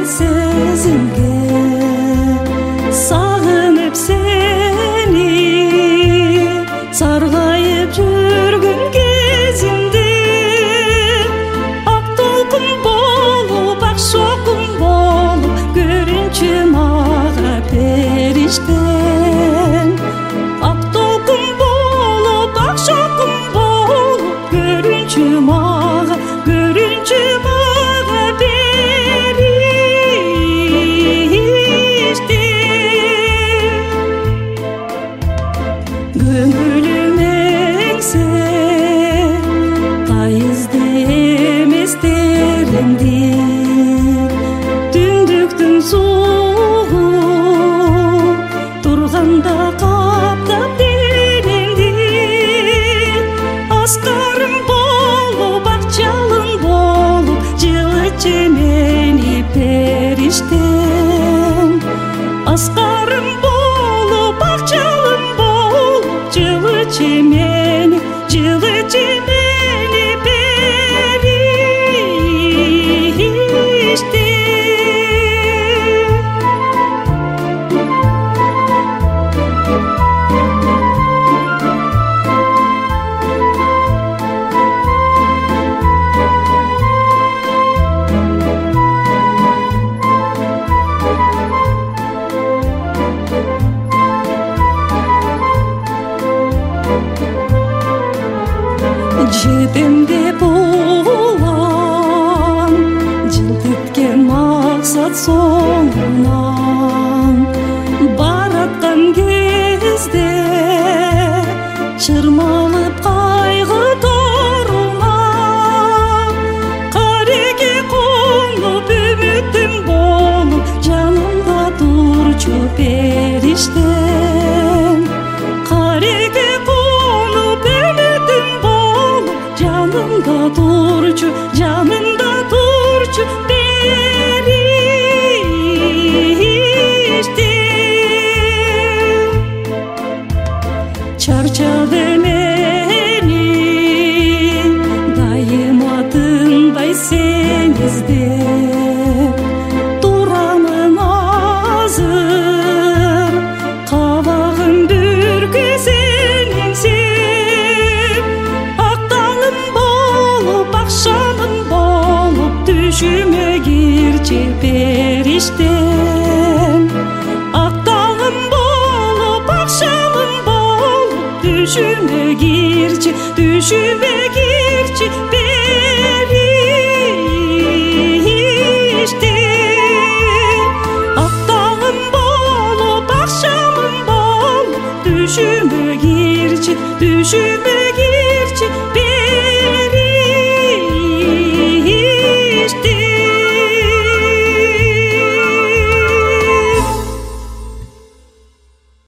сезимге сагынып сени саргайып жүргөн кезимде ак толкун болуп ак шокун болуп көрүнчү мага периштең ак толкун болуп ак шокун болуп көрүнчү мага көңүлүм эңсе тайызды эмес теремди түндүктүн сугу турганда каптап денемди аскарым болуп ак жалын болуп жылычы мени периштең аскарым болуп ак жалын жылычы мени жетем деп улам жылтыткен максат соңунан бараткан кезде чырмалып кайгы торуна кареге конуп үмүтүм болуп жанымда турчу периштең кареге конуп үмүтүм жанымда турчу периштең чарчады мени дайыма тынбай сен издеп турамын азыр кабагым бүркөсө düşüme girçi perişten ak dağım bolup akşamım bolup düşüme girçi perişten ak dağım bolup akşamım bolup düşüme girçi